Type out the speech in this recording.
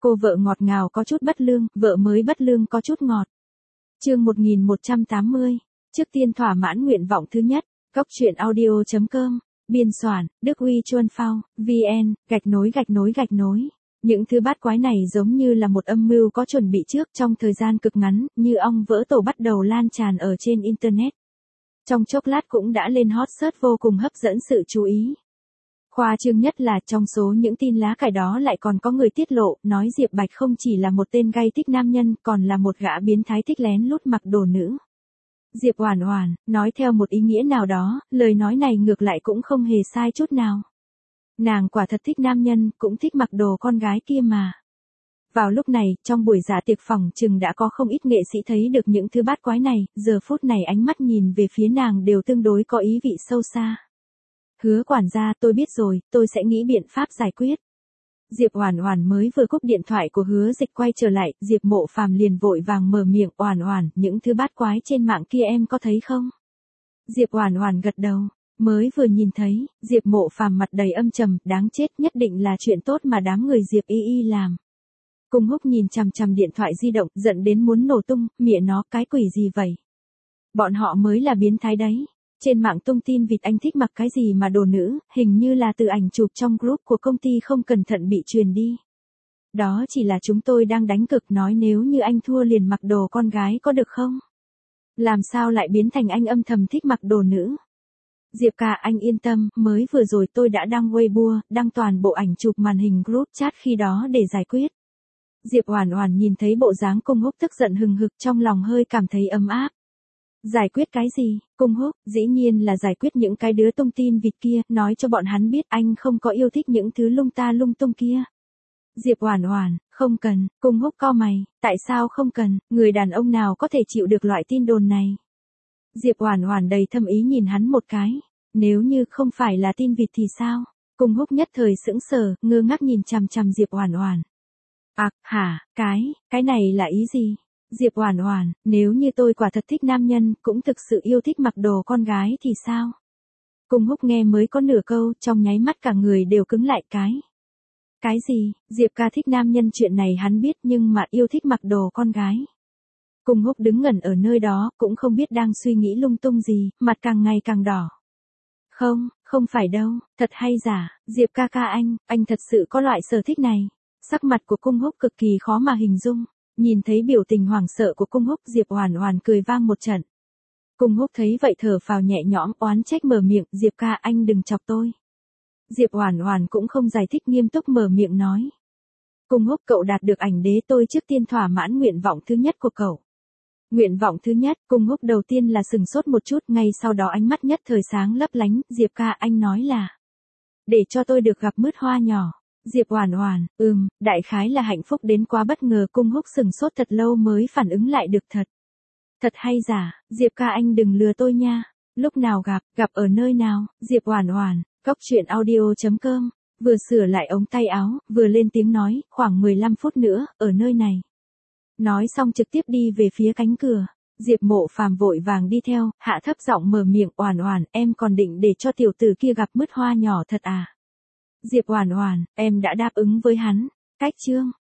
Cô vợ ngọt ngào có chút bất lương, vợ mới bất lương có chút ngọt. Chương 1180. Trước tiên thỏa mãn nguyện vọng thứ nhất. Góc truyện audio.com. Biên soạn, Đức Huy Chuân Phao, VN, _. Những thứ bát quái này giống như là một âm mưu có chuẩn bị trước, trong thời gian cực ngắn, như ong vỡ tổ bắt đầu lan tràn ở trên Internet. Trong chốc lát cũng đã lên hot search vô cùng hấp dẫn sự chú ý. Khoa trương nhất là trong số những tin lá cải đó lại còn có người tiết lộ, nói Diệp Bạch không chỉ là một tên gay thích nam nhân, còn là một gã biến thái thích lén lút mặc đồ nữ. Diệp Oản Oản, nói theo một ý nghĩa nào đó, lời nói này ngược lại cũng không hề sai chút nào. Nàng quả thật thích nam nhân, cũng thích mặc đồ con gái kia mà. Vào lúc này, trong buổi dạ tiệc phỏng chừng đã có không ít nghệ sĩ thấy được những thứ bát quái này, giờ phút này ánh mắt nhìn về phía nàng đều tương đối có ý vị sâu xa. Hứa quản gia, tôi biết rồi, tôi sẽ nghĩ biện pháp giải quyết. Diệp Oản Oản mới vừa cúp điện thoại của Hứa Dịch quay trở lại, Diệp Mộ Phàm liền vội vàng mở miệng, "Oản Oản, những thứ bát quái trên mạng kia em có thấy không?" Diệp Oản Oản gật đầu, mới vừa nhìn thấy. Diệp Mộ Phàm mặt đầy âm trầm, đáng chết, nhất định là chuyện tốt mà đám người Diệp Y làm. Cung Húc nhìn chằm chằm điện thoại di động, giận đến muốn nổ tung, mẹ nó, cái quỷ gì vậy? Bọn họ mới là biến thái đấy. Trên mạng tung tin vịt anh thích mặc cái gì mà đồ nữ, hình như là từ ảnh chụp trong group của công ty không cẩn thận bị truyền đi. Đó chỉ là chúng tôi đang đánh cược, nói nếu như anh thua liền mặc đồ con gái có được không? Làm sao lại biến thành anh âm thầm thích mặc đồ nữ? Diệp ca, anh yên tâm, mới vừa rồi tôi đã đăng Weibo, đăng toàn bộ ảnh chụp màn hình group chat khi đó để giải quyết. Diệp Oản Oản nhìn thấy bộ dáng Cung Húc tức giận hừng hực, trong lòng hơi cảm thấy ấm áp. Giải quyết cái gì? Cung Húc, dĩ nhiên là giải quyết những cái đứa tung tin vịt kia, nói cho bọn hắn biết anh không có yêu thích những thứ lung ta lung tung kia. Diệp Oản Oản, không cần. Cung Húc cau mày, tại sao không cần, người đàn ông nào có thể chịu được loại tin đồn này? Diệp Oản Oản đầy thâm ý nhìn hắn một cái, nếu như không phải là tin vịt thì sao? Cung Húc nhất thời sững sờ, ngơ ngác nhìn chằm chằm Diệp Oản Oản. Hả, cái này là ý gì? Diệp Oản Oản, nếu như tôi quả thật thích nam nhân, cũng thực sự yêu thích mặc đồ con gái thì sao? Cung Húc nghe mới có nửa câu, trong nháy mắt cả người đều cứng lại. Cái gì? Diệp ca thích nam nhân chuyện này hắn biết, nhưng mà yêu thích mặc đồ con gái. Cung Húc đứng ngẩn ở nơi đó, cũng không biết đang suy nghĩ lung tung gì, mặt càng ngày càng đỏ. Không phải đâu, thật hay giả, Diệp ca anh thật sự có loại sở thích này. Sắc mặt của Cung Húc cực kỳ khó mà hình dung. Nhìn thấy biểu tình hoảng sợ của Cung Húc, Diệp Oản Oản cười vang một trận. Cung Húc thấy vậy thở phào nhẹ nhõm, oán trách mở miệng, Diệp ca, anh đừng chọc tôi. Diệp Oản Oản cũng không giải thích, nghiêm túc mở miệng nói. Cung Húc, cậu đạt được ảnh đế, tôi trước tiên thỏa mãn nguyện vọng thứ nhất của cậu. Nguyện vọng thứ nhất? Cung Húc đầu tiên là sừng sốt một chút, ngay sau đó ánh mắt nhất thời sáng lấp lánh, Diệp ca, anh nói là để cho tôi được gặp mứt hoa nhỏ. Diệp Oản Oản, đại khái là hạnh phúc đến quá bất ngờ. Cung Húc sừng sốt thật lâu mới phản ứng lại được. Thật hay giả? Diệp ca, anh đừng lừa tôi nha. Lúc nào gặp ở nơi nào? Diệp Oản Oản, góc truyện audio.com, vừa sửa lại ống tay áo, vừa lên tiếng nói, khoảng 15 phút nữa, ở nơi này. Nói xong trực tiếp đi về phía cánh cửa. Diệp Mộ Phàm vội vàng đi theo, hạ thấp giọng mở miệng, Oản Oản, em còn định để cho tiểu tử kia gặp mứt hoa nhỏ thật à? Diệp Oản Oản, em đã đáp ứng với hắn. Cách chương